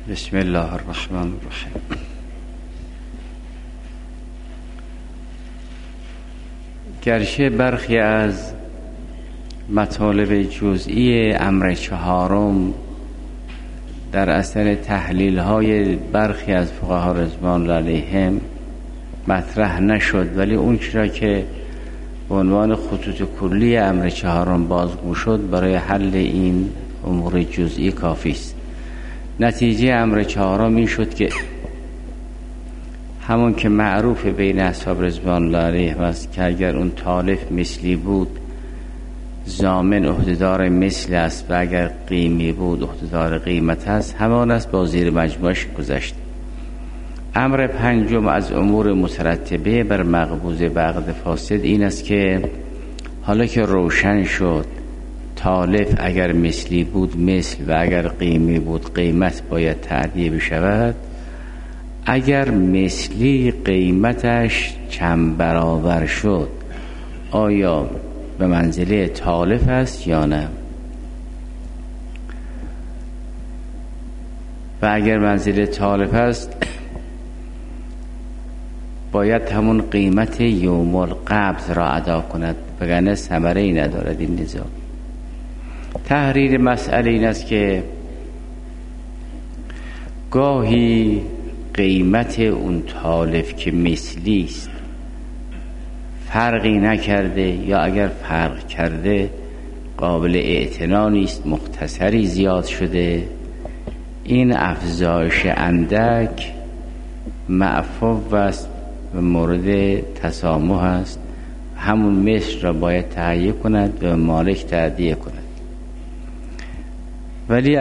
بسم الله الرحمن الرحیم. گرچه برخی از مطالب جزئی امر چهارم در اثر تحلیل های برخی از فقها رضوان الله علیهم مطرح نشد، ولی اون چرا که به عنوان خطوط کلی امر چهارم بازگو شد برای حل این امور جزئی کافی است. نتیجه امر چهارم این شد که همون که معروف بین اصحاب رضوان الله علیهم است که اگر اون تالف مثلی بود ضامن عهدهدار مثل است و اگر قیمی بود عهدهدار قیمت است، همان است با زیر مجموعش گذشت. امر پنجم از امور مترتبه بر مقبوضه و عقد فاسد این است که حالا که روشن شد تالف اگر مثلی بود مثل و اگر قیمی بود قیمت باید تعدیه بشود، اگر مثلی قیمتش چند برابر شد آیا به منزله تالف است یا نه، و اگر منزله تالف است باید همون قیمت یوم القبض را ادا کند، وگرنه ثمره‌ای ندارد این نظام. تحریر مسئله این است که گاهی قیمت اون تالف که مثلی است فرقی نکرده یا اگر فرق کرده قابل اعتنا نیست، مختصری زیاد شده، این افزایش اندک معفو است و مورد تسامح است، همون مثل را باید تهیه کند و مالک تعدیه کند. ولی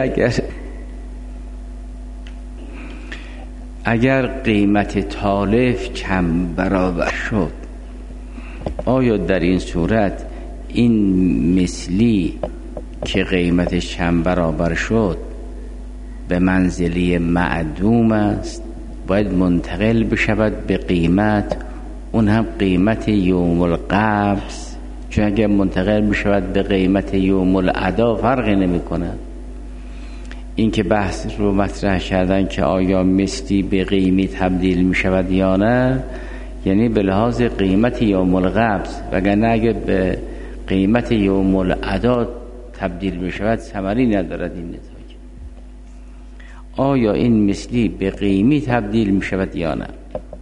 اگر قیمت تالف چند برابر شد آیا در این صورت این مثلی که قیمتش چند برابر شد به منزله معدوم است، باید منتقل بشود به قیمت، اون هم قیمت یوم القبض، چون اگر منتقل بشود به قیمت یوم الادا فرقی نمی کند. این که بحث رو مطرح کردن که آیا مثلی به قیمی تبدیل می شود یا نه، یعنی به لحاظ قیمت یوم القبض، وگرنه اگر به قیمت یوم الادا تبدیل می شود ثمری ندارد این نتایج. آیا این مثلی به قیمی تبدیل می شود یا نه.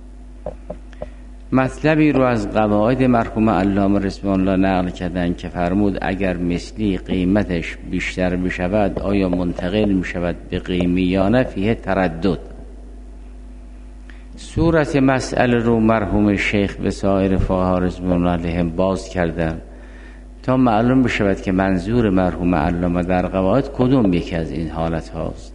مطلبی رو از قواعد مرحوم علامه رضوان الله نقل کردن که فرمود اگر مثلی قیمتش بیشتر بشود آیا منتقل می شود به قیمی یا نه، فیه تردد. صورت مسئله رو مرحوم شیخ و سایر فقها رضوان الله علیهم باز کردن تا معلوم بشود که منظور مرحوم علامه در قواعد کدوم یکی از این حالت هاست.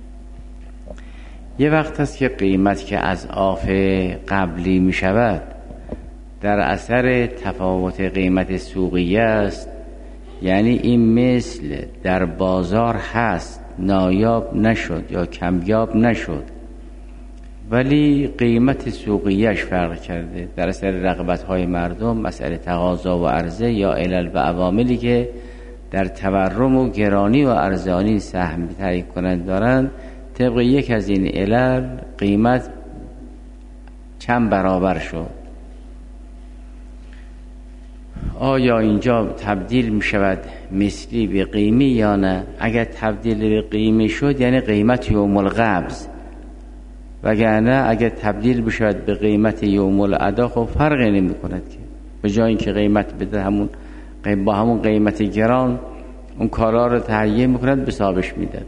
یه وقت هست که قیمت که از آف قبلی می شود در اثر تفاوت قیمت سوقیه است، یعنی این مثل در بازار هست نایاب نشد یا کمیاب نشد ولی قیمت سوقیهش فرق کرده در اثر رغبت‌های مردم، مسئله تقاضا و عرضه یا علل و عواملی که در تورم و گرانی و ارزانی سهم تعیین کنند دارند، طبق یک از این علل قیمت چند برابر شد. آیا اینجا تبدیل می شود مثلی به قیمی یا نه؟ اگر تبدیل به قیمی شد یعنی قیمت یوم القبض، وگرنه اگر تبدیل بشود به قیمت یوم الادا خب فرقی نمی کند که به جای اینکه قیمت بده همون با همون قیمت گران اون کالا رو تهیه میکند به صاحبش میداد.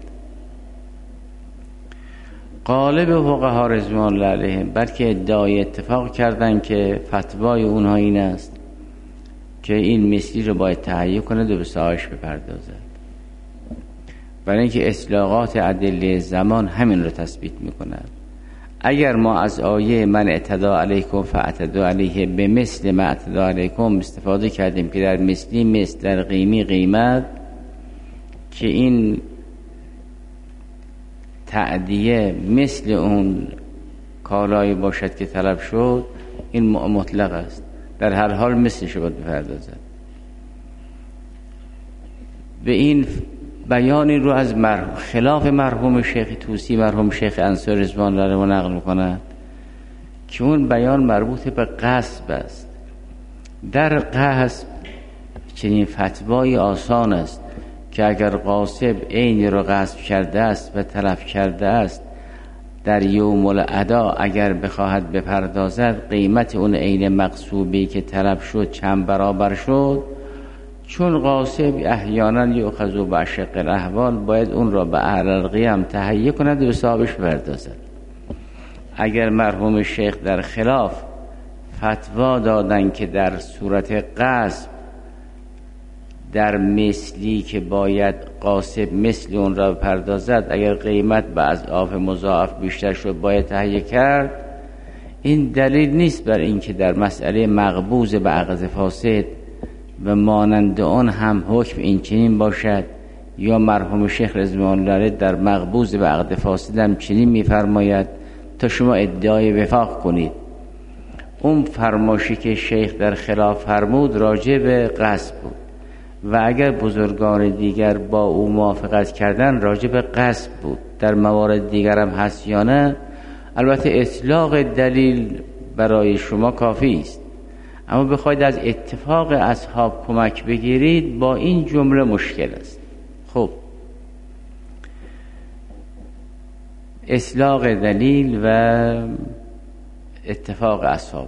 غالب فقها رضوان الله علیهم بلکه ادعای اتفاق کردن که فتوای اونها این است که این مثلی رو باید تهیه کند و به صاحبش بپردازد، برای اینکه اصلاحات ادله زمان همین رو تثبیت میکند. اگر ما از آیه من اعتدا علیکم فاعتدوا علیه به مثل ما اعتدا علیکم استفاده کردیم که در مثلی مثل، در قیمی قیمت، که این تعدیه مثل اون کالایی باشد که طلب شد، این مطلق است، در هر حال مثلش باید بپردازد. به این بیانی رو از خلاف مرحوم شیخ طوسی، مرحوم شیخ انصاری رضوان الله علیه نقل می‌کند که اون بیان مربوط به غصب است. در غصب چنین فتوای آسان است که اگر غاصب عینی رو غصب کرده است و تلف کرده است، در یوم الادا اگر بخواهد بپردازد، قیمت اون عین مغصوبی که تلف شد چند برابر شد. چون غاصب احیانا یؤخذ باشق الاحوال، باید اون را به اهل القیام تهیه کند و حسابش بپردازد. اگر مرحوم شیخ در خلاف فتوا دادن که در صورت غصب در مثلی که باید غاصب مثل اون را بپردازد، اگر قیمت به اضعاف مضاعف بیشتر شد باید تهیه کرد، این دلیل نیست بر این که در مسئله مقبوض به عقد فاسد و مانند آن هم حکم این چنین باشد، یا مرحوم شیخ رضوان الله علیه در مقبوض به عقد فاسد هم چنین میفرماید تا شما ادعای وفاق کنید. اون فرمایشی که شیخ در خلاف فرمود راجع به غصب بود و اگر بزرگان دیگر با او موافقت کردن راجع به غصب بود. در موارد دیگر هم هست یا نه؟ البته اطلاق دلیل برای شما کافی است، اما بخواید از اتفاق اصحاب کمک بگیرید با این جمله مشکل است. خب اطلاق دلیل و اتفاق اصحاب،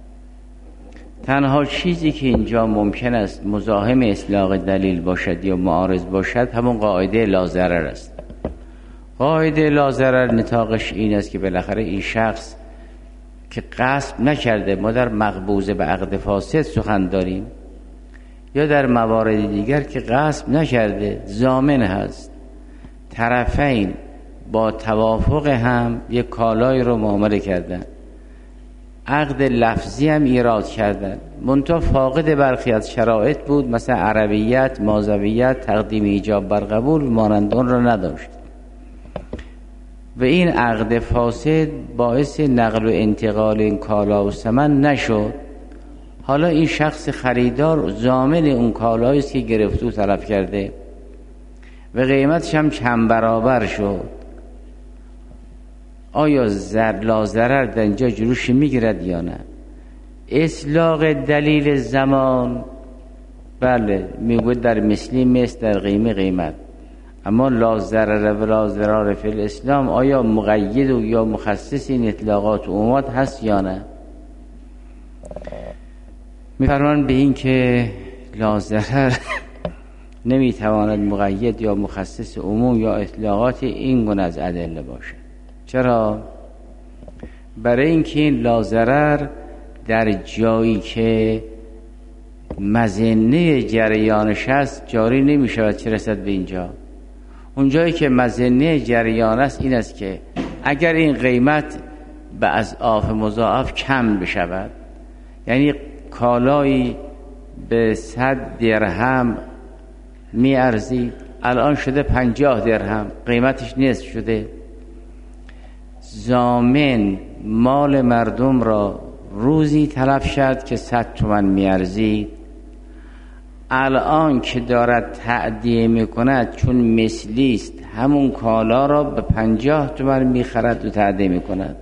تنها چیزی که اینجا ممکن است مزاحم اطلاق دلیل باشد یا معارض باشد همون قاعده لاضرر است. قاعده لاضرر نطاقش این است که بالاخره این شخص که غصب نکرده، ما در مقبوض به عقد فاسد سخن داریم، یا در موارد دیگر که غصب نکرده ضامن هست، طرفین با توافق هم یک کالای رو معامله کردن، عقد لفظی هم ایراد کردن، منتها فاقد برخی از شرایط بود، مثلا عربیت، مازویت، تقدیم ایجاب بر قبول مانند اون رو نداشت و این عقد فاسد باعث نقل و انتقال این کالا و ثمن نشد. حالا این شخص خریدار ضامن اون کالایی است که گرفته و تلف کرده و قیمتش هم چند برابر شد. آیا لاضرر در اینجا جلوش میگیرد یا نه؟ اطلاق دلیل زمان بله میگوید در مثلی مثل، در قیمت، اما لاضرر و لاضرار فی الاسلام آیا مقید و یا مخصص این اطلاقات و عمومات هست یا نه؟ میفرمان به این که لاضرر نمیتواند مقید یا مخصص عموم یا اطلاقات این گونه از ادله باشد. چرا؟ برای اینکه این لاضرر در جایی که مظنه جریانش هست جاری نمی شود چه رسد به اینجا. اون جایی که مظنه جریان است این است که اگر این قیمت به اضعاف مضاعف کم بشود، یعنی کالایی به 100 درهم می ارزید الان شده 50 درهم، قیمتش نصف شده، ضامن مال مردم را روزی تلف شد که 100 تومان می ارزید، الان که دارد تعدیه می کند چون مثلی است همون کالا را به 50 تومان می خرد و تعدیه می کند،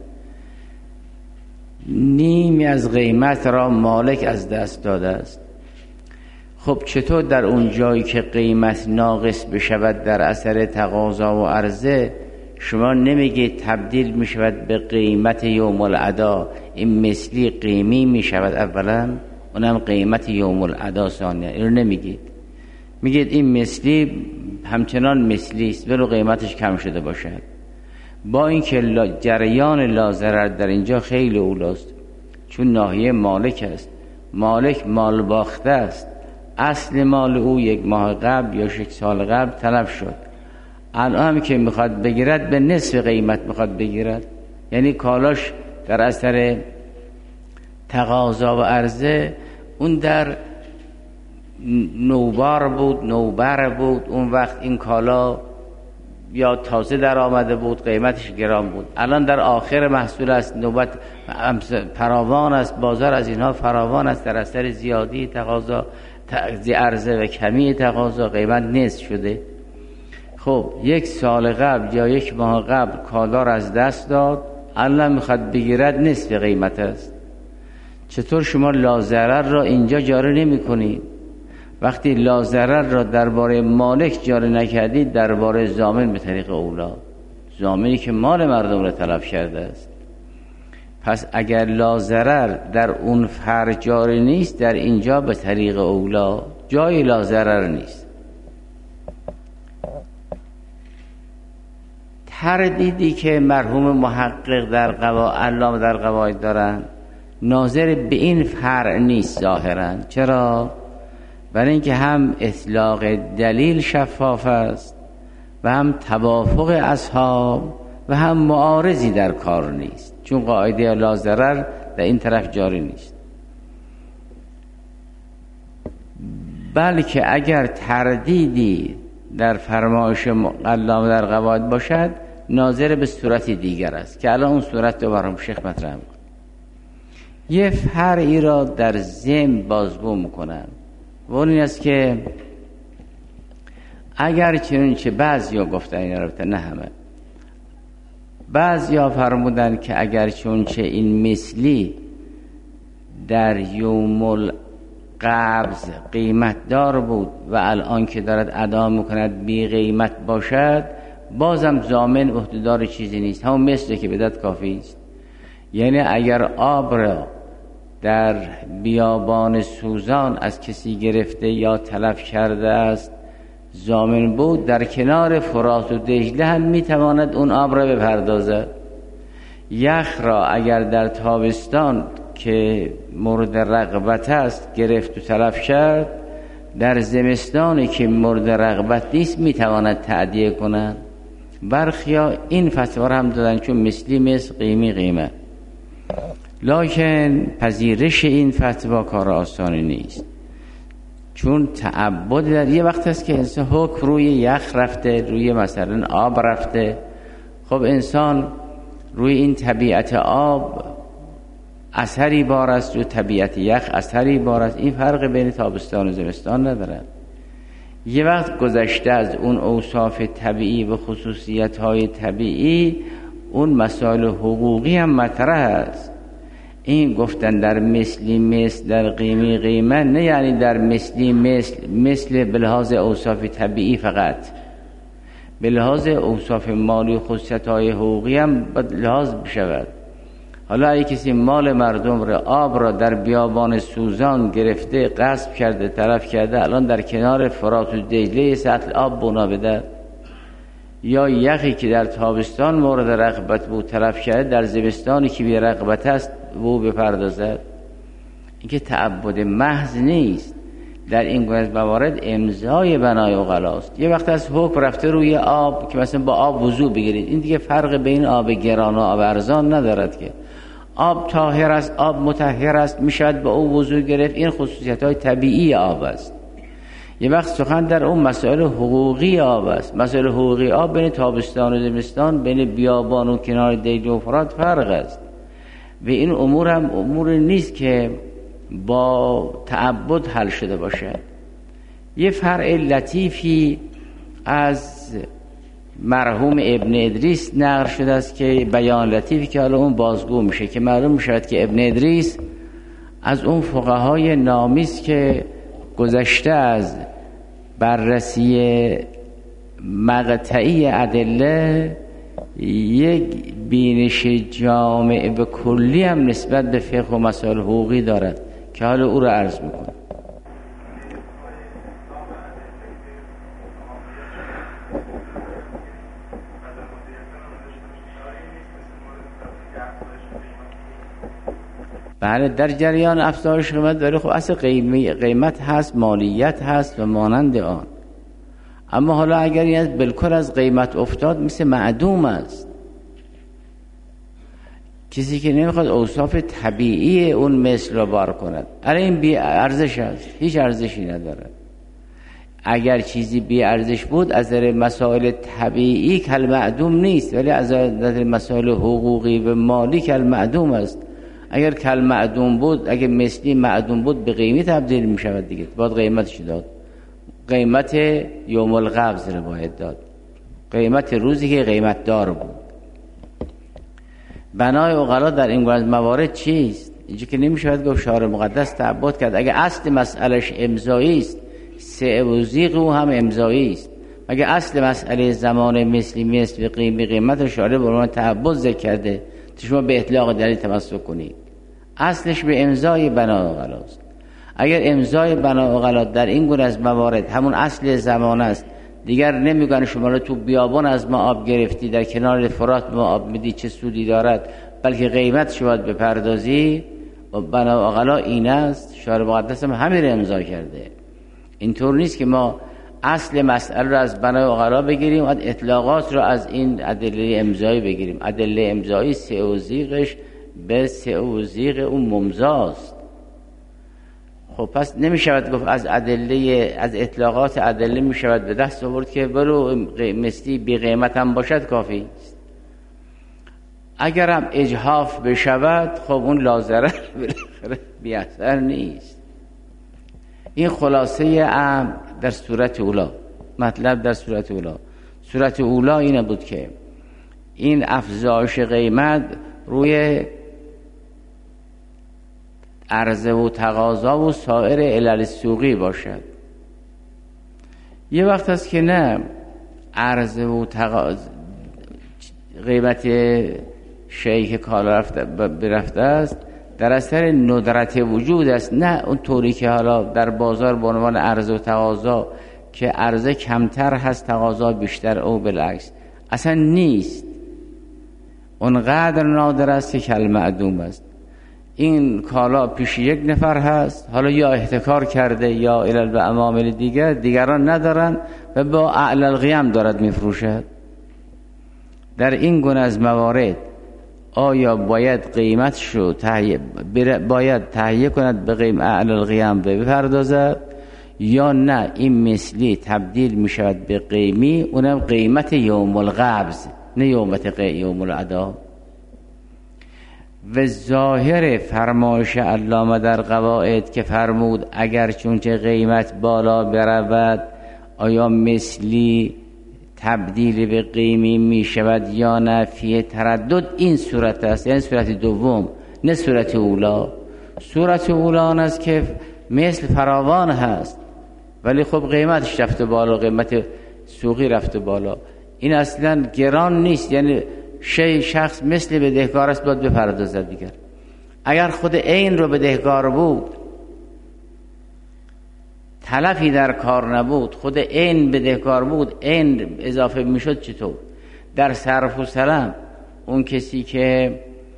نیمی از قیمت را مالک از دست داده است. خب چطور در اون جایی که قیمت ناقص بشود در اثر تقاضا و عرضه شما نمیگید تبدیل می شود به قیمت یوم الادا، این مثلی قیمی می شود اولا، اونم قیمت یوم الادا ثانیا، اینو نمیگید، میگید این مثلی همچنان مثلی است ولو قیمتش کم شده باشد. با اینکه جریان لاضرر در اینجا خیلی اولاست، چون ناحیه مالک است، مالک مال باخته است، اصل مال او 1 ماه قبل یا 6 سال قبل تلف شد، الان هم که میخواد بگیرد به نصف قیمت میخواد بگیرد، یعنی کالاش در اثر تقاضا و عرضه اون در نوبر بود، اون وقت این کالا یا تازه در آمده بود قیمتش گران بود، الان در آخر محصول است، نوبت فراوان است، بازار از اینها فراوان است، در اثر زیادی تقاضا عرضه و کمی تقاضا قیمت نصف شده. خب 1 سال قبل یا 1 ماه قبل کالا را از دست داد، الان میخواد بگیرد نصف قیمت است. چطور شما لاضرر را اینجا جاری نمی کنید؟ وقتی لاضرر را درباره مالک جاری نکردید، درباره ضامن به طریق اولا، ضامنی که مال مردم را تلف کرده است. پس اگر لاضرر در اون فرع جاری نیست، در اینجا به طریق اولا جای لاضرر نیست. تردیدی که مرحوم محقق در علامه در قواعد دارن ناظر به این فرع نیست ظاهرا. چرا؟ برای اینکه هم اطلاق دلیل شفاف است و هم توافق اصحاب و هم معارضی در کار نیست، چون قاعده لا ضرر در این طرف جاری نیست. بلکه اگر تردیدی در فرمایش علامه در قواعد باشد، ناظر به صورت دیگر است که الان اون صورت رو برام شیخ مطرح می‌کنه. یه فرعی را در ذهن بازگو میکنن و اون این است که اگر چنانچه بعضیا گفتن، این البته نه همه، بعضیا فرمودن که اگر چنانچه این مثلی در یوم القبض قیمت دار بود و الان که دارد ادا میکند بی قیمت باشد، بازم ضامن عهده‌دار چیزی نیست، همون مثلی که بدت کافی است. یعنی اگر آب را در بیابان سوزان از کسی گرفته یا تلف کرده است ضامن بود، در کنار فرات و دجله هم میتواند اون آب را بپردازد. یخ را اگر در تابستان که مورد رغبت است گرفت و تلف کرد، در زمستانی که مورد رغبت نیست میتواند تعدیه کند. برخیا این فتوا هم دادن چون مثلی مثل قیمی قیمه. لکن پذیرش این فتوا کار آسانی نیست، چون تعبد در یه وقت است که انسان حکم روی یخ رفته، روی مثلا آب رفته. خب انسان روی این طبیعت آب اثری بار است، روی طبیعت یخ اثری بار است. این فرق بین تابستان و زمستان ندارد. یه وقت گذشته از اون اوصاف طبیعی و خصوصیت‌های طبیعی، اون مسائل حقوقی هم مطرح است. این گفتن در مثلی مثل، در قیمی قیمه، نه یعنی در مثلی مثل به لحاظ اوصاف طبیعی فقط، به لحاظ اوصاف مالی و خصوصیت‌های حقوقی هم باید لحاظ بشود. حالا اگه کسی مال مردم را، آب را در بیابان سوزان گرفته، غصب کرده، تلف کرده، الان در کنار فرات و دجله سطل آب بنا بده، یا یخی که در تابستان مورد رغبت بود تلف کرده، در زمستانی که بی رغبت است او بپردازد، این که تعبد محض نیست. در این گونه موارد امضای بنای عقلاست. یه وقت از حکم رفته روی آب که مثلا با آب وضو بگیرید، این دیگه فرق بین آب گران و آب ارزان ندارد که آب طاهر است، آب مطهر است، میشود با او وضو گرفت. این خصوصیت‌های طبیعی آب است. یه وقت سخن در اون مسائل حقوقی آب است. مسائل حقوقی آب بین تابستان و زمستان، بین بیابان و کنار دجله و فرات فرق است. و این امور هم امور نیست که با تعبد حل شده باشد. یه فرع لطیفی از مرحوم ابن ادریس نقل شده است که بیان لطیفی که حالا اون بازگو میشه، که معلوم میشود که ابن ادریس از اون فقهای نامی است که گذشته از بررسی مقطعی ادله یک بینش جامع به کلی هم نسبت به فقه و مسائل حقوقی دارد که حالا او را عرض میکنم. بله، در جریان افزایش قیمت داره. خب اصل قیمت هست، مالیت هست و مانند آن. اما حالا اگر این بالکل از قیمت افتاد، مثل معدوم است. کسی که نمیخواد اوصاف طبیعی اون مثل را بار کند، این بی ارزش است، هیچ ارزشی نداره. اگر چیزی بی ارزش بود از نظر مسائل طبیعی کل معدوم نیست، ولی از نظر مسائل حقوقی و مالی کل معدوم است. اگر کل معدوم بود، اگر مثلی معدوم بود، به قیمت تبدیل میشود دیگه، باید قیمتش داد. قیمت یوم القبض رو باید داد. قیمت روزی که قیمت دار بود. بنای عقلا در این گونه موارد چیست؟ اینجا که نمیشود گفت شارع مقدس تعبد کرد. اگه اصل مسئلهش امضایی است، سعه و زیغ او هم امضایی است. اگه اصل مسئله زمان مثلی مثل قیمت شارع به عنوان تعبد ذکر کرده، شما به اطلاق دلیل تمسک کنید. اصلش به امضای بنای عقلا است. اگر امضای بنای عقلا در این گونه از موارد همون اصل زمان است، دیگر نمیگن شما رو تو بیابان از ما آب گرفتی، در کنار فرات ما آب میدی، چه سودی دارد، بلکه قیمت شما بپردازی. و بنای عقلا این است. شارع مقدس هم همین رو امضا کرده. اینطور نیست که ما اصل مسئله رو از بنای عقلا بگیریم و اطلاقات رو از این ادله امضایی بگیریم. ادله امضایی سعه و زیغش به سعه و زیغ اون ممضاست. خب پس نمیشود گفت از اطلاقات ادله میشود به دست آورد که برو مثلی بی قیمت هم باشد کافی است. اگر هم اجحاف بشود خب اون لازره بی اثر نیست. این خلاصه امر در صورت اولا. مطلب در صورت اولا، صورت اولا اینه بود که این افزایش قیمت روی عرضه و تقاضا و سایر علل سوقی باشد. یه وقت هست که نه، عرضه و تقاضا قیمت شیء که کالا برفته است در اثر ندرت وجود است، نه اون طوری که حالا در بازار به عنوان عرضه و تقاضا که عرضه کمتر هست تقاضا بیشتر او بالعکس. اصلا نیست. اونقدر نادر است که کالمعدوم است. این کالا پیش یک نفر هست، حالا یا احتکار کرده یا علل به عوامل دیگران ندارن و با اعلی القیم دارد میفروشد. در این گونه از موارد آیا باید قیمتشو باید تهیه کند به قیمت اعلی القیم بپردازد یا نه این مثلی تبدیل می شود به قیمی، اونم قیمت یوم القبض نه یوم الادا. و ظاهر فرمایش علامه در قواعد که فرمود اگر چونچه قیمت بالا برود آیا مثلی تبدیل به قیمی می شود یا نه، فی تردد این صورت است، یعنی صورت دوم نه صورت اولا. صورت اولا آن است که مثل فراوان هست ولی خب قیمتش رفته بالا، قیمت سوقی رفته بالا. این اصلا گران نیست، یعنی شخص مثل بدهکار است باید بپردازد دیگر. اگر خود عین رو بدهکار بود، تلفی در کار نبود، خود عین بدهکار بود، عین اضافه میشد، چطور؟ در صرف و سلم اون کسی که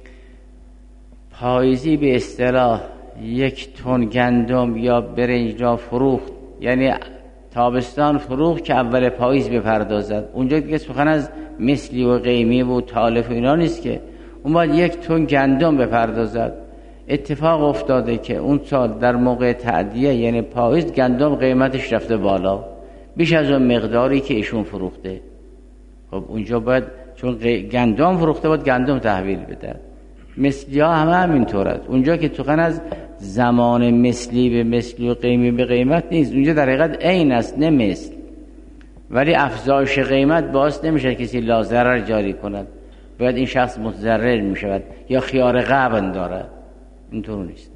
پاییزی به اصطلاح 1 تن گندم یا برنج را فروخت، یعنی تابستان فروخت که اول پاییز بپردازد، اونجا دیگه سخن از مثلی و قیمی و تالف و اینا نیست که اون باید 1 تن گندم بپردازد. اتفاق افتاده که اون سال در موقع تعدیه یعنی پاییز گندم قیمتش رفته بالا بیش از اون مقداری که ایشون فروخته. خب اونجا باید چون گندم فروخته باید گندم تحویل بده. مثلی ها همه همینطور است. اونجا که سخن از زمان مثلی به مثلی و قیمی به قیمت نیست، اونجا در حقیقت عین است نه مثل. ولی افزایش قیمت باعث نمیشه کسی لا ضرر جاری کند، باید این شخص متضرر میشود یا خیار غبن دارد. اینطور نیست.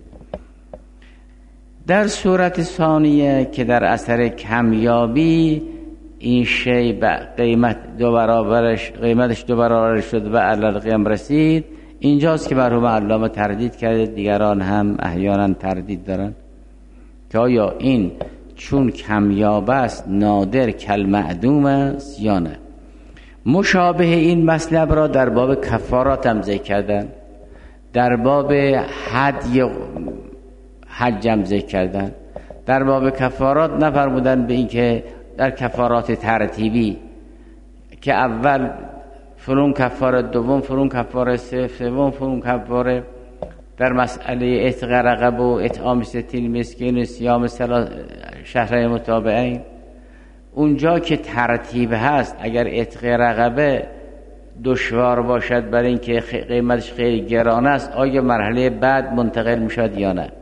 در صورت ثانیه که در اثر کمیابی این شی به قیمتش 2 برابرش شد و علل قیم رسید، اینجاست که مرحوم علامه تردید کرده، دیگران هم احیانا تردید دارن که آیا این چون کمیاب است نادر کالمعدوم است یا نه. مشابه این مطلب را در باب کفارات هم ذکر کردن، در باب حج هم ذکر کردن. در باب کفارات نفرمودن به این که در کفارات ترتیبی که اول فلون کفاره، دوم فلون کفاره، سوم فلون کفاره، در مسئله عتق رقبه و اطعام 60 مسکین و صیام 3 شهرین متابعین، اونجا که ترتیب هست اگر عتق رقبه دشوار باشد برای اینکه قیمتش خیلی گران است، آیا مرحله بعد منتقل میشد یا نه.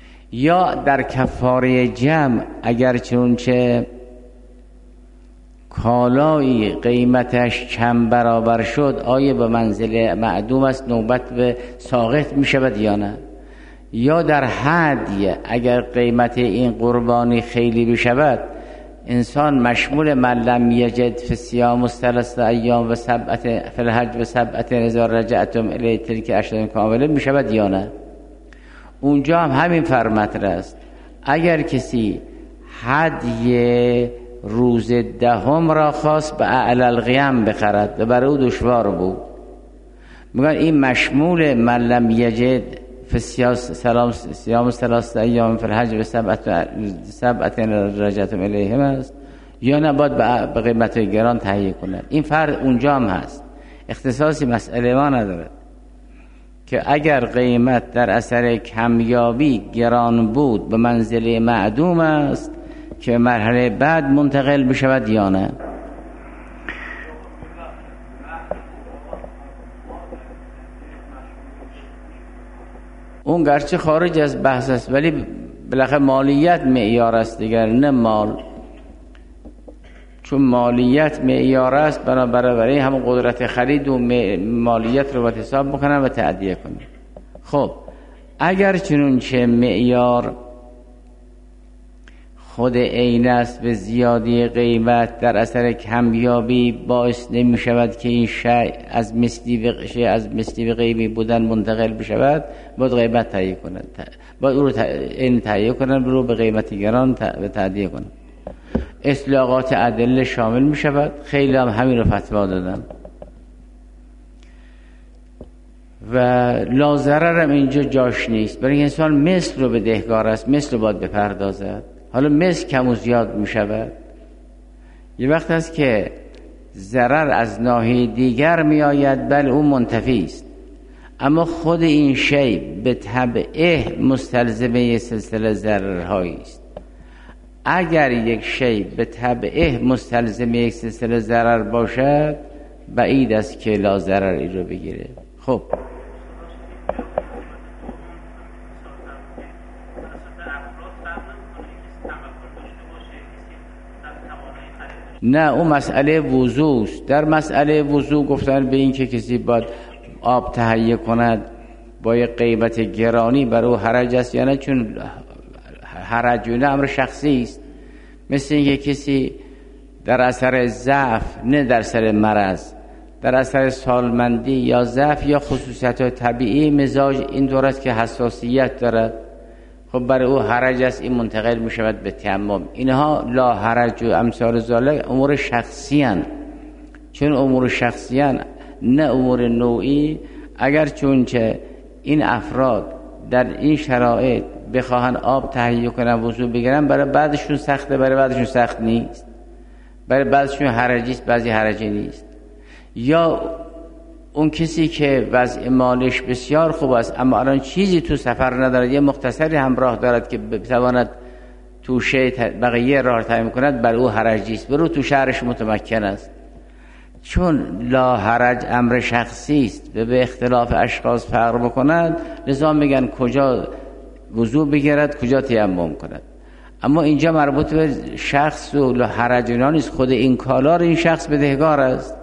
یا در کفاره جمع اگر چنانچه کالایی قیمتش چند برابر شد آیا به منزل معدوم است، نوبت به ساقط می شود یا نه؟ یا در هدی اگر قیمت این قربانی خیلی بشود انسان مشمول من لم یجد فی الصیام 3 ایام و 7 فی الحج و 7 اذا رجعتم الی تلک 10 کامله می شود یا نه؟ اونجا هم همین فرمتر است. اگر کسی هدی روز 10 را خواست به اعلی القیم بخرد و برای او دشوار بود، میگن این مشمول من لم یجد فی صیام 3 ایام فی الحج و 7 رجعتم الیهم است یا نباید به قیمت گران تهیه کنند. این فرق اونجا هم هست، اختصاصی مسئله ما ندارد که اگر قیمت در اثر کمیابی گران بود به منزله معدوم است که مرحله بعد منتقل بشود یا نه. اون گرچه خارج از بحث است ولی بالاخره مالیت معیار است دیگر، نه مال. چون مالیت معیار است برای هم قدرت خرید و مالیت رو باید حساب بکنن و تعدیه کنن. خب اگر چنونچه معیار خود عین است به زیادی قیمت در اثر کمیابی باعث نمی شود که این شیء از مثلی به غیبی بودن منتقل بشود، باید قیمت تهیه کنند، باید او رو عین تهیه کنند رو به قیمت گران تعدیه کنند. اطلاقات ادله شامل می شود. خیلی هم همین رو فتوا دادن و لا ضرر هم اینجا جاش نیست. برای انسان مثل رو بدهکار است، مثل رو باید بپردازد. حالا مثل کم و زیاد می شود. یه وقت هست که ضرر از ناحیه دیگر می آید، بل اون منتفی است، اما خود این شی به تبعه مستلزمه سلسله ضررهایی است. اگر یک شی به تبعه مستلزم یک سلسله ضرر باشد بعید است که لا ضرری رو بگیره. خب نه، اون مسئله وضو است. در مسئله وضو گفتن به این که کسی باید آب تهیه کند با یک قیمت گرانی برای او حرج است یا نه، چون حرج نه امر شخصی است. مثل اینکه کسی در اثر ضعف، نه در اثر مرض، در اثر سالمندی یا ضعف یا خصوصیت طبیعی مزاج این طور است که حساسیت دارد، خب برای او حرج است، این منتقل می شود به تیمم. اینها لا حرج و امثال ذالک امور شخصی هستند. چون امور شخصی هستند نه امور نوعی. اگر چونچه این افراد در این شرایط بخواهن آب تهیه کنن وضو بگیرن، برای بعدشون سخته، برای بعدشون سخت نیست، برای بعدشون حرجی است، بعضی حرجی نیست. یا اون کسی که وضع مالش بسیار خوب است اما الان چیزی تو سفر ندارد، یه مختصری همراه دارد که بتواند تو بقیه راه تامین کند، برای او حرجی است، برای تو شهرش متمکن است. چون لا حرج امر شخصی است و به اختلاف اشخاص فرق بکند، لذا میگن کجا وضو بگیرد کجا تیمم کند. اما اینجا مربوط به شخص و لا حرج نیست. خود این کالا رو این شخص بدهکار است،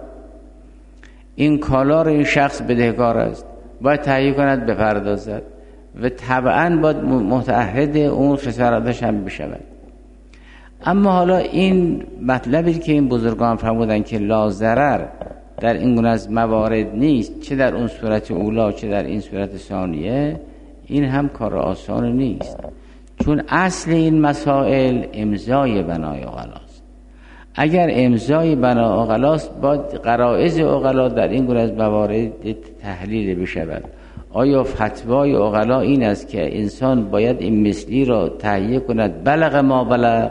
این کالا رو این شخص بدهکار است، باید تهیه کند بپردازد و طبعا باید متعهد اون خسارتش هم بشود. اما حالا این مطلبی که این بزرگان فرمودن که لا ضرر در این گونه از موارد نیست، چه در اون صورت اولا چه در این صورت ثانیه، این هم کار آسان نیست. چون اصل این مسائل امضای بنای عقلاست. اگر امضای بنای عقلاست باید غرایز عقلا در این گونه از موارد تحلیل بشود. آیا فتوای عقلا این است که انسان باید این مثلی را تهیه کند بلغ ما بلغ،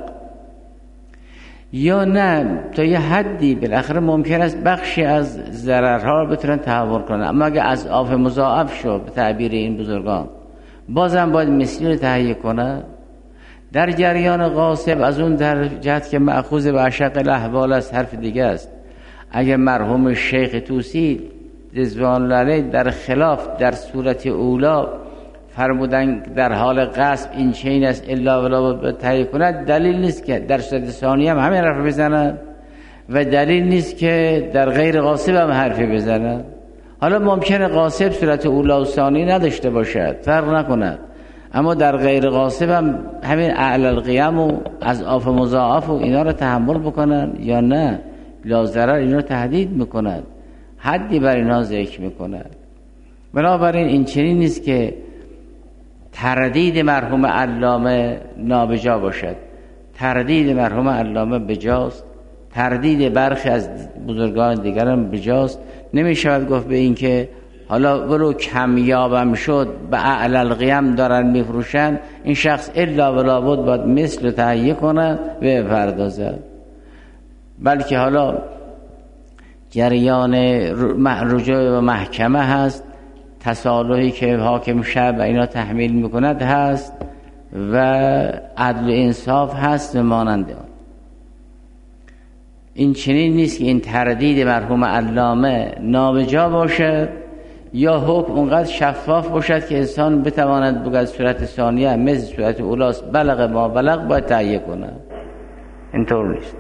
یا نه تا یه حدی بالاخره ممکن است بخشی از ضررها رو بتونن تحمل کنن، اما اگه از آف مضاعف شد به تعبیر این بزرگان بازم باید مثلی رو تهیه کنه. در جریان غاصب از اون در جهت که مأخوذ به اشق الاحوال است حرف دیگه است. اگه مرحوم شیخ طوسی رضوان الله علیه در خلاف در صورت اولا فرمودن در حال غصب این چین است الا ولا تهیه کند، دلیل نیست که در صورت ثانی هم همین حرف بزنند. و دلیل نیست که در غیر غاصب هم حرفی بزنن. حالا ممکنه غاصب صورت اولا و ثانی نداشته باشد، فرق نکند، اما در غیر غاصب هم همین اعلی القیام و از آف مضاعف و اینا رو تحمل بکنن یا نه، لا ضرر اینا رو تهدید میکند، حدی بر اینا ذکر میکند. بنابراین این چنین نیست که تردید مرحوم علامه نابجا باشد. تردید مرحوم علامه بجاست، تردید برخی از بزرگان دیگران بجاست. نمیشود گفت به این که حالا ولو کمیابم شد به اعلی القیام دارن میفروشن، این شخص الا ولا بد باید مثل تهیه کنه و بپردازه. بلکه حالا جریان رجوع و محکمه هست، تصالحی که حاکم شب اینا تحمیل میکند هست و عدل و انصاف هست و مانند آن. این چنین نیست که این تردید مرحوم علامه نابجا باشد یا حکم اونقدر شفاف باشد که انسان بتواند بگوید صورت ثانیه مثل صورت اولاست، بلغ ما بلغ باید تهیه کنه. اینطور نیست.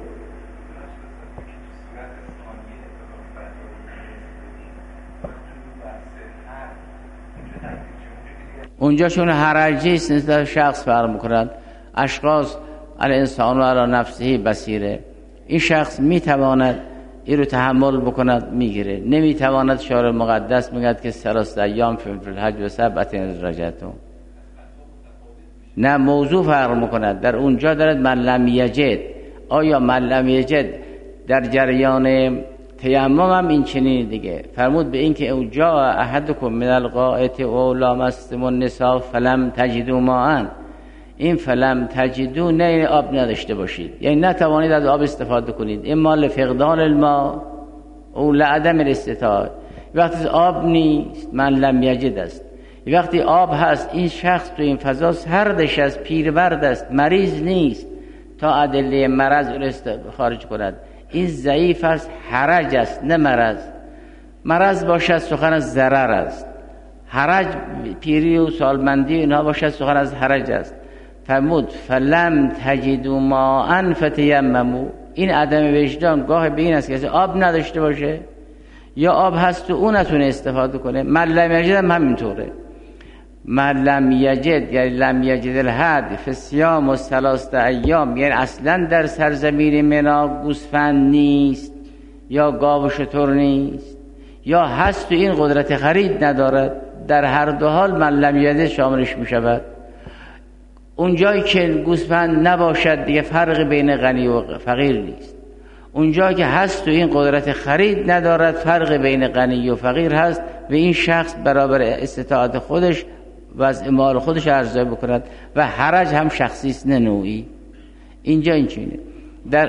اونجا چون حرجی است نسبت شخص فرق میکنند. اشخاص الانسان و علی نفسه بصیره، این شخص میتواند این رو تحمل بکند میگیره، نمیتواند. شارع مقدس میگه که 3 ایام فی الحج و 7 رجعتم. نه، موضوع فرق میکند. در اونجا دارد من لم یجد. آیا من لم یجد در جریان تیمم هم این چنین دیگه فرمود به این که اوجا احدکم من الغائط او لامستم النساء فلم تجدوا ماء. این فلم تجدوا نه آب نداشته باشید، یعنی نتوانید از آب استفاده کنید، اما لفقدان الماء او لعدم الاستطاعه. وقتی آب نیست من لم یجد است. وقتی آب هست این شخص تو این فضا سردش است، پیرورد است، مریض نیست تا ادله مرض رو خارج کند. این ضعیف است، حرج است نه مرض. مرض باشد سخن از ضرر است، حرج پیری و سالمندی اینها باشد سخن از حرج است. فرمود فلم تجدوا ماء فتیمموا. این عدم وجدان گاه به این است که آب نداشته باشه یا آب هست و اون نتونه استفاده کنه. من لم یجد هم همینطوره. من لم یجد یعنی لم یجد الحد فی الصیام و 3 ایام، یعنی اصلا در سرزمین منا گوسفند نیست یا گاو و شتر نیست یا هست و این قدرت خرید ندارد. در هر دو حال من لم یجد شاملش می شود. اونجایی که گوسفند نباشد دیگه فرق بین غنی و فقیر نیست. اونجایی که هست و این قدرت خرید ندارد فرق بین غنی و فقیر هست و این شخص برابر استطاعت خودش و از مال خودش ارزیابی بکند و حرج هم شخصی است نه نوعی. اینجا این چینه. در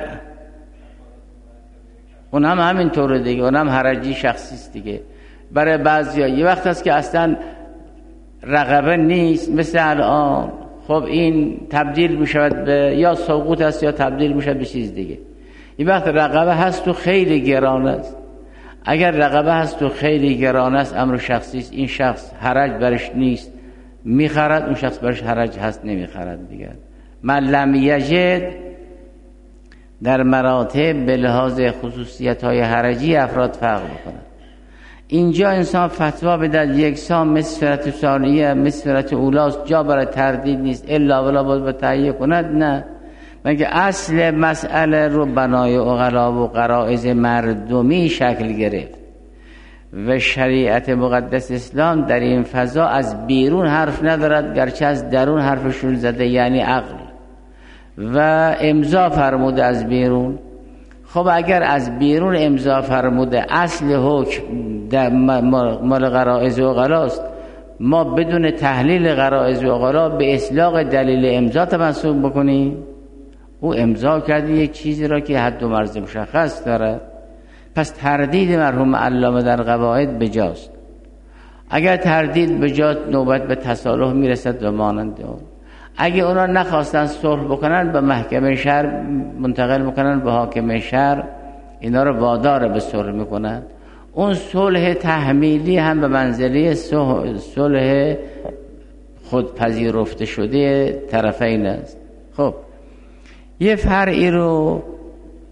اون هم همینطوره دیگه، اون هم حرجی شخصی است دیگه. برای بعضیا یه وقت هست که اصلا رقبه نیست مثل الان، خب این تبدیل میشود به یا سقوط است یا تبدیل میشود به چیز دیگه. این وقت رقبه هست و خیلی گران است. اگر رقبه هست و خیلی گران است امر شخصی است، این شخص حرج برش نیست میخرد، اون شخص برش حرج هست نمیخرد دیگر. من لم یجد در مراتب به لحاظ خصوصیت های حرجی افراد فرق بکنند. اینجا انسان فتوا بدهد یکسان مثل صورت ثانیه مثل صورت اولاست، جا برای تردید نیست، الا ولا باید به تهیه کند. نه، مگه اصل مسئله رو بنای عقلا و غرایز مردمی شکل گرفت و شریعت مقدس اسلام در این فضا از بیرون حرف ندارد، گرچه از درون حرفشون زده، یعنی عقل و امضا فرموده از بیرون. خب اگر از بیرون امضا فرموده اصل حکم در مال غرایز و عقلاست، ما بدون تحلیل غرایز و عقلا به اطلاق دلیل امضا تمسک بکنیم؟ او امضا کرده یک چیزی را که حد و مرز مشخص داره. پس تردید مرحوم علامه در قواعد بجاست. اگر تردید بجاست نوبت به تصالح میرسد و مانند اون. اگه اونا نخواستن صلح بکنن به محکمه شهر منتقل میکنن، به حاکم شهر اینا رو وادار به صلح میکنن. اون صلح تحمیلی هم به منزله صلح خودپذیرفته شده طرفین است. خب یه فرعی رو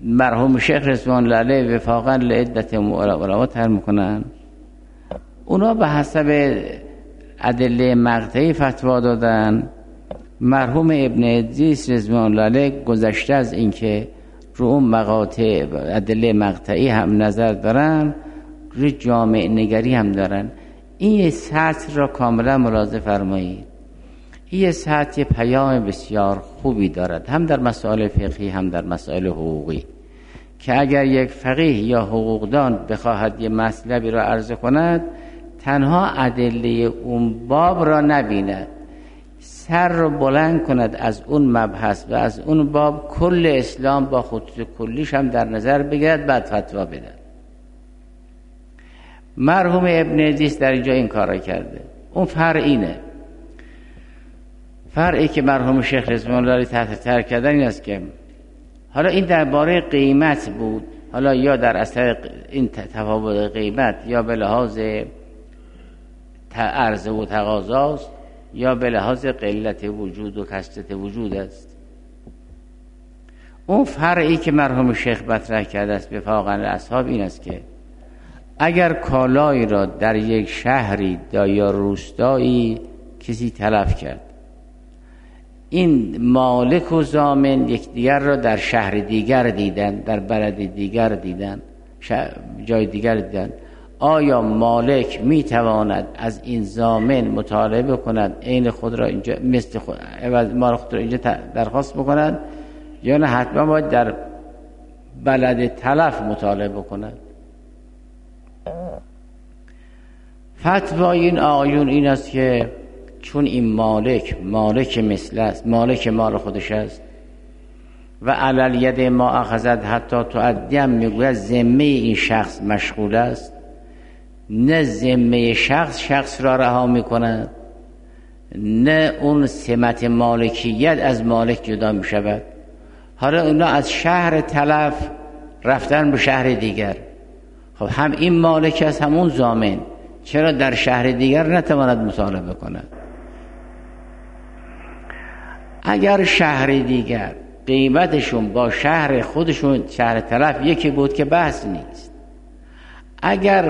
مرحوم شیخ رضوان الله علیه وفاقا لعدت علما طرح میکنن، اونا به حسب ادله مقطعی فتوا دادن. مرحوم ابن ادریس رضوان الله علیه گذشته از اینکه رو اون مقاطع ادله مقطعی هم نظر دارن، روی جامع نگری هم دارن. این سطح را کاملا ملاحظه فرمایید. این سطح پیام بسیار خوبی دارد، هم در مسائل فقهی هم در مسائل حقوقی، که اگر یک فقیه یا حقوقدان بخواهد یه مطلبی را عرضه کند، تنها ادله اون باب را نبیند، سر رو بلند کند از اون مبحث و از اون باب کل اسلام با خطوط کلیش هم در نظر بگیرد، بعد فتوا بده. مرحوم ابن ادریس در اینجا این کار را کرده. اون فرعینه. فرعی که مرحوم شیخ رضوان الله علیه تحت ترک کردن این است که حالا این درباره قیمت بود، حالا یا در اثر این تفاوت قیمت یا به لحاظ عرضه و تقاضاست یا به لحاظ قلت وجود و کثرت وجود است. اون فرعی که مرحوم شیخ مطرح کرده است وفاقاً اصحاب این است که اگر کالایی را در یک شهری یا روستایی کسی تلف کرد، این مالک و ضامن یکدیگر را در شهر دیگر دیدن، در بلد دیگر دیدن، جای دیگر دیدن، آیا مالک میتواند از این ضامن مطالبه کند عین خود را اینجا مثل خود مال خود را اینجا درخواست بکند، یا نه حتما باید در بلد تلف مطالبه کند؟ فتوای این آقایون این است که چون این مالک مثل است، مالک مال خودش است و علل ید ما اخذت حتی تؤدیم، میگوید ذمه این شخص مشغول است، نه ذمه شخص را رها میکند، نه اون سمت مالکیت از مالک جدا میشود. حالا اونا از شهر تلف رفتن به شهر دیگر، خب هم این مالک است همون ضامن، چرا در شهر دیگر نتواند مطالبه کند؟ اگر شهر دیگر قیمتشون با شهر خودشون شهر تلف یکی بود که بحث نیست. اگر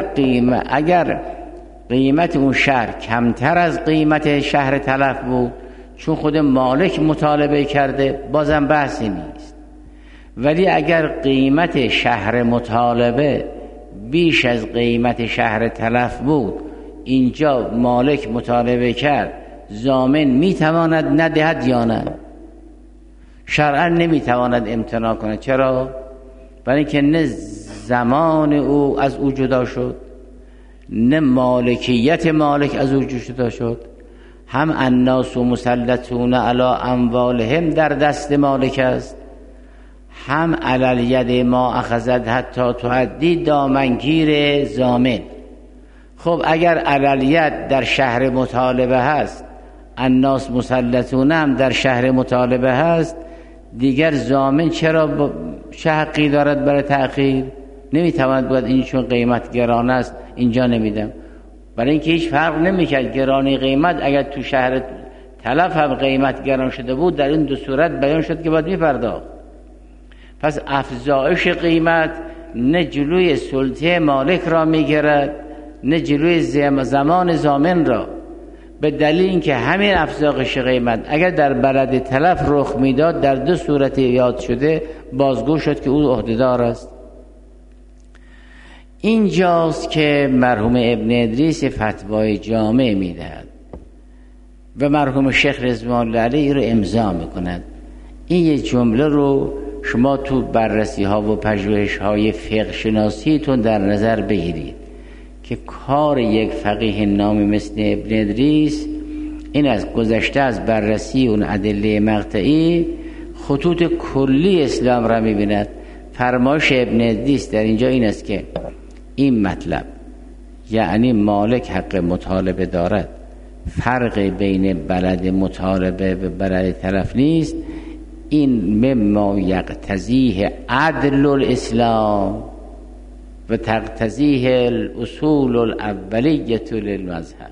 قیمت اون شهر کمتر از قیمت شهر تلف بود، چون خود مالک مطالبه کرده، بازم بحثی نیست. ولی اگر قیمت شهر مطالبه بیش از قیمت شهر تلف بود، اینجا مالک مطالبه کرد، ضامن میتواند ندهد یا نه؟ شرعا نمیتواند امتناع کند. چرا؟ برای اینکه نه زمان او از او جدا شد، نه مالکیت مالک از او جدا شد. هم الناس مسلطون علی اموالهم در دست مالک است، هم علل ید ما اخذت حتی تؤدی دامنگیر ضامن. خب اگر علل ید در شهر مطالبه هست، الناس مسلطون هم در شهر مطالبه هست، دیگر ضامن چرا چه حقی دارد برای تأخیر؟ نمیتواند باید این چون قیمت گران است اینجا نمیدم، برای اینکه هیچ فرق نمیکرد گرانی قیمت. اگر تو شهر تلف هم قیمت گران شده بود، در این دو صورت بیان شد که باید میپرداخت. پس افزایش قیمت نه جلوی سلطه مالک را میگیرد، نه جلوی زمان ضامن را، به دلیل اینکه همین افزایش قیمت اگر در بلد تلف رخ میداد، در دو صورت یاد شده بازگو شد که او عهده‌دار است. اینجاست که مرحوم ابن ادریس فتوای جامع میدهد و مرحوم شیخ رضوان الله علیه رو امضا میکند. این یه جمله رو شما تو بررسی ها و پژوهش های فقه شناسیتون در نظر بگیرید که کار یک فقیه نامی مثل ابن ادریس این از گذشته از بررسی اون ادله مقطعی خطوط کلی اسلام را میبیند. فرمایش ابن ادریس در اینجا این است که این مطلب، یعنی مالک حق مطالبه دارد، فرق بین بلد مطالبه و بلد تلف نیست، این مما یقتضیه عدل الاسلام و تقتضیه الاصول الاولیه للمذهب.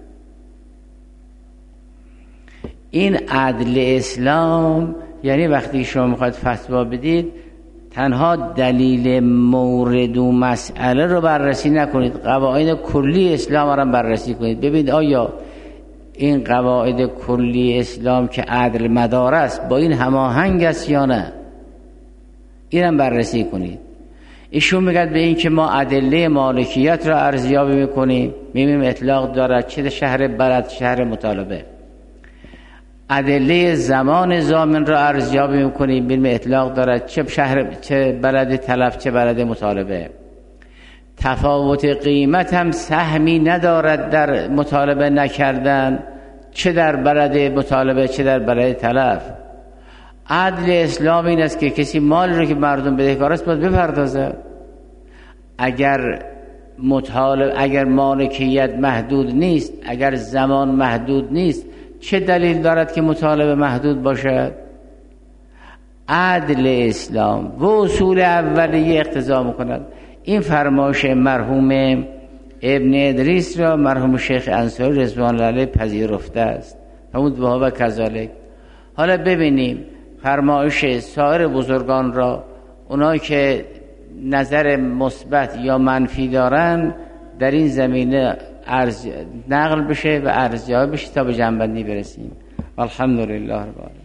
این عدل اسلام یعنی وقتی شما میخواید فتوا بدید، تنها دلیل مورد و مسئله رو بررسی نکنید، قواعد کلی اسلام رو بررسی کنید. ببینید آیا این قواعد کلی اسلام که عدل مدار است با این هماهنگ است یا نه، اینم بررسی کنید. ایشون میگه به این که ما ادله مالکیت را ارزیابی میکنیم، میبینیم اطلاق دارد چه شهر بلد شهر مطالبه. ادله زمان ضامن را ارزیابی میکنیم، میبینیم اطلاق دارد چه شهر چه بلد تلف چه بلد مطالبه. تفاوت قیمت هم سهمی ندارد در مطالبه نکردن، چه در بلد مطالبه چه در بلد تلف. عدل اسلام این است که کسی مال رو که مردم بدهکار است باید بپردازه. اگر مالکیت محدود نیست، اگر زمان محدود نیست، چه دلیل دارد که مطالبه محدود باشد؟ عدل اسلام و اصول اولیه اقتضا می‌کند. این فرمایش مرحوم ابن ادریس را مرحوم شیخ انصاری رضوان الله علیه پذیرفته است. همون و کذالک. حالا ببینیم فرمایش سایر بزرگان را، اونایی که نظر مثبت یا منفی دارن در این زمینه نقل بشه و ارزیابی بشه تا به جنبندی برسیم. الحمدلله رب العالمین.